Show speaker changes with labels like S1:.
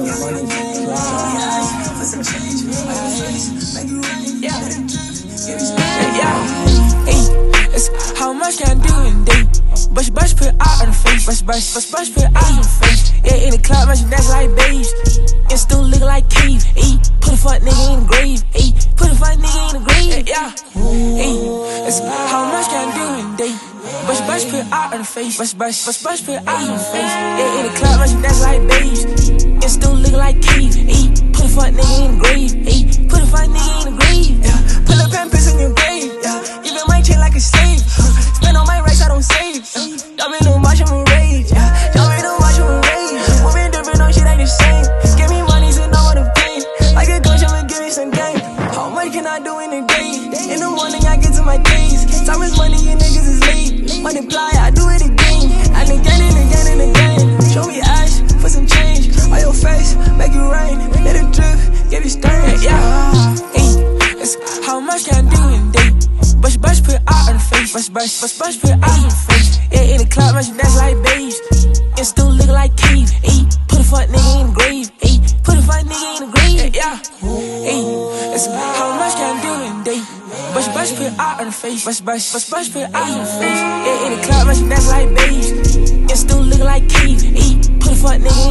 S1: How much can I do in a day? Bush, put out on the face. Bush, put out on the face. Yeah, in the club, matching that's like babes. And still look like cave. Ayy, put a fuck nigga in the grave. Ayy, put a fuck nigga in the grave. Yeah, how much can I do in a day? Bush, put out on the face. Bush, put out on the face. Yeah, in the club, matching that's like babes. And still look like cave. Ayy, put a fuck nigga in the grave. Ayy, put a fuck nigga in the grave. Yeah, pull up and piss in your grave. Yeah, even my chain like a slave. Spend all my racks, I don't save. Y'all been to watch him rage. Y'all been to watch him rage. Moving different, no shit ain't the same. Give me money, so know what I'm paying. Like a coach, I'ma give me some game. How much can I do in a day? In the morning, I get to my days. Time is money, and niggas is late. Multiply, I do it again. And again and again and again. Show me ass for some change. On your face, make it rain. Let it drip, give you stains. How much can I do in a day? Bush, put out on the face. Bush, put out on the face. Yeah, in the club, matching that's like babes. And still look like cave. Ayy, put a fuck nigga in the grave. Ayy, put a fuck nigga in the grave. Yeah, how much can I do in a day? Bush, put out on the face. Bush, put out on the face. Yeah, in the club, matching that's like babes. And still look like cave. Ayy, put a fuck nigga